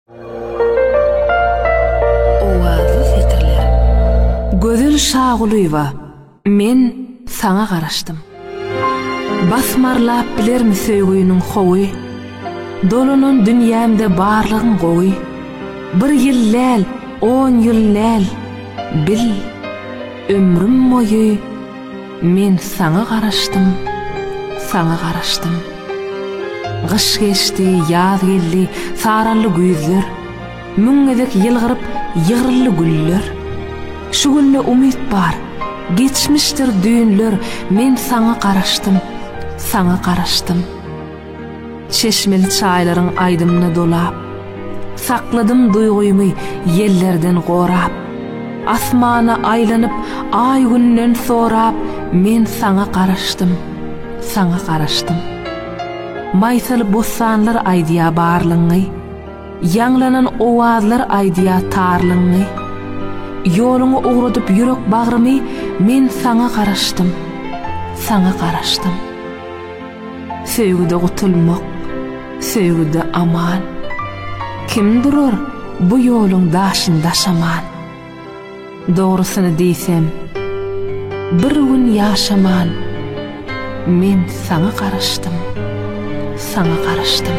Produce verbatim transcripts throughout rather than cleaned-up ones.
Ovalı fikrler. Gözül şağuluyva, men sana garaşdym. Basmarlap bilermi söýgüýüniň howy, dolunun dünýämde barlygyň gowy. Bir ýylläl, on ýylläl, bil, ömrüm boýy men sana garaşdym, sana garaşdym. Gyş geçdi, ýaz geldi, saraly güýzler, müňgedek ýylgyryp ýygyrly güller. Şu günde umyt bar, geçmişdir düýünler, men sana garaşdym, sana garaşdym. Çeşmeli çaýlaryň aýdymyna dolap, sakladym duýgumy ýellerden gorap. Asmana aýlanyp, ay günden sorap, men sana garaşdym, sana garaşdym. Maýsaly bostanlar aýdýa barlygyny, ýanglanan owazlar aýdýa tarlygyny. Ýoluňy ugradyp ýürek bagrymy, men sana garaşdym, sana garaşdym. Söýgüde gutulmak, söýgüde aman. Kim durur bu ýoluň daşynda şaman? Dogrusyny diýsem, bir gün ýaşaman, men sana garaşdym, sana garaşdym.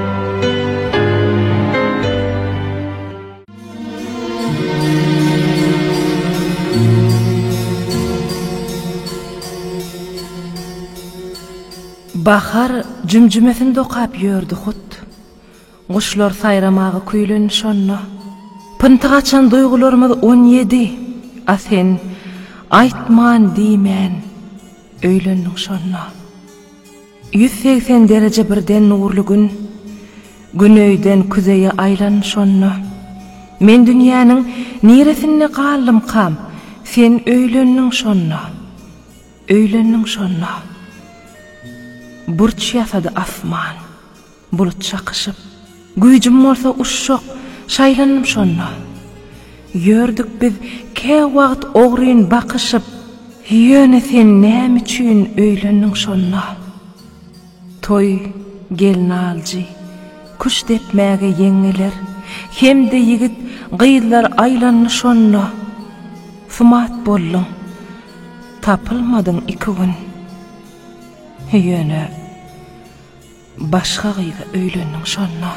Bahar jümjümesin dokap ýördi hut. Guşlar sayramagy küýlen şonna. Pyntygaçan duýgularymyz on ýedi. A sen aýtman diýmän, öýlendiň şonna. yüz seksen derece birden nurly gün, günöýden küzeýe aýlan şonna. Men dünýäniň niresinde galdym kam, sen öýlendiň şonna, öýlendiň şonna. Burç ýasady asman, bulut çakyşyp, güýjüm bolsa uşşak, şaýlanyp şonna. Ýördük biz ke wagt ogryn bakyşyp, ýöne sen näme üçin öýlendiň şonna. Toy gelin aljy, kuş depmäge ýeňiler, hemde ýigit gyýlar aýlanny şonna. Sumat bolluň, tapylmadyň iki gün. Ýöne başga gyýga öýlendiň şonna.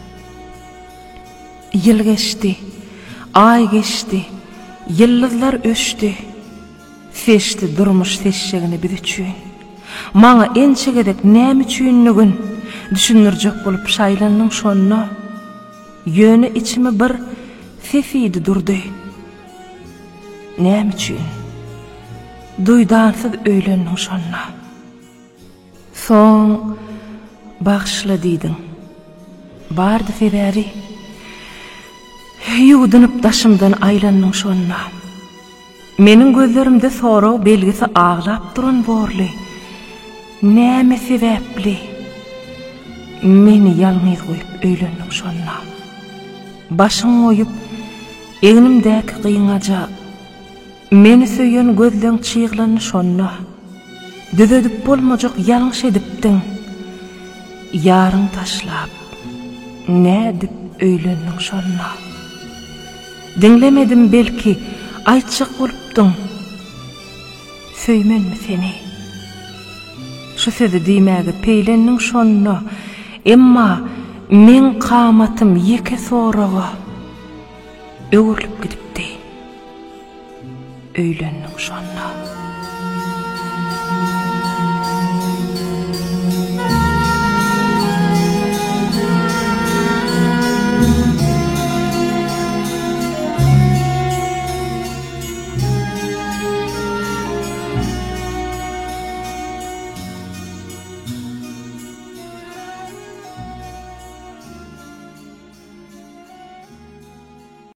Ýyl geçdi, ay geçdi, ýyldyzlar öşdi. Seçdi durmuş seçjegini bir üçin. Maňa ençegedek näme üçinligin düşünürjek bolup şaýlandyň şonna. Ýöne içime bir sesidi durdy. Näme üçin? Duýdansyz öýlendiň şonna. Soň bagşla diýdiň. Bardy sebäri. Ýuwdynyp daşymdan aýlandyň şonna. Meniň gözlerimde sorag belgisi ağlap duran borly. Näme sebäpli? Meni ýalňyz goýup öýlendiň şonna. Başyň oýup, eňimdäki gyýňaja, meni söýen gözleň çyglany şonna. Düzedip bolmajak ýalňyş edipdiň. Ýaryň taşlap, nädip öýlendiň şonna. Dinlemedim belki, aýtjak bolupdyň. Söýmenmi seni? Şu sözi diýmäge peýlendiň şonna. Emma men kamatym ýeke soraga öwürlüp gidipdi. Öýlendiň şonna.